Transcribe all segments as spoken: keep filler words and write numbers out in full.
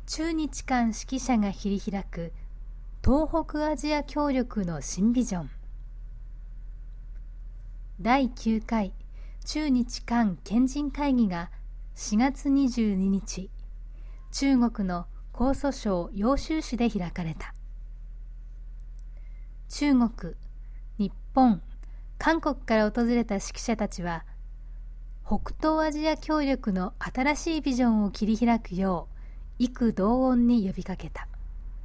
中日韓識者が切り開く東北アジア協力の新ビジョン。だいきゅうかい中日韓賢人会議がしがつにじゅうににち、中国の江蘇省揚州市で開かれた。中国、日本、韓国から訪れた識者たちは、北東アジア協力の新しいビジョンを切り開くよう異口同音に呼びかけた。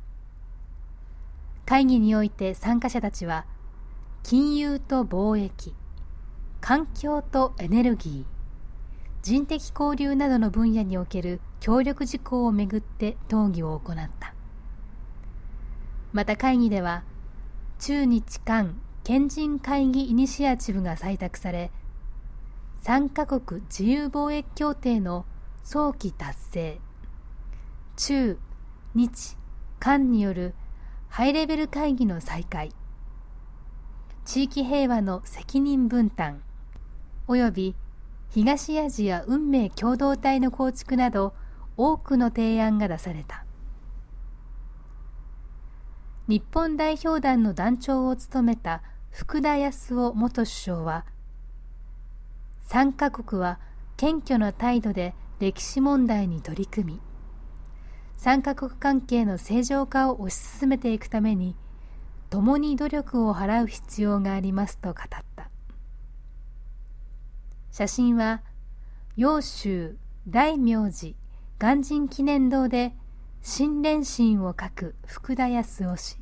会議において参加者たちは、金融と貿易、環境とエネルギー、人的交流などの分野における協力事項をめぐって討議を行った。また会議では、中日韓賢人会議イニシアチブが採択され、参加国自由貿易協定の早期達成、中日韓によるハイレベル会議の再開、地域平和の責任分担および東アジア運命共同体の構築など多くの提案が出された。日本代表団の団長を務めた福田康夫元首相は、参加国は謙虚な態度で歴史問題に取り組み、参加国関係の正常化を推し進めていくために、共に努力を払う必要がありますと語った。写真は、揚州大明寺鑑真記念堂で新蓮心を書く福田康夫氏。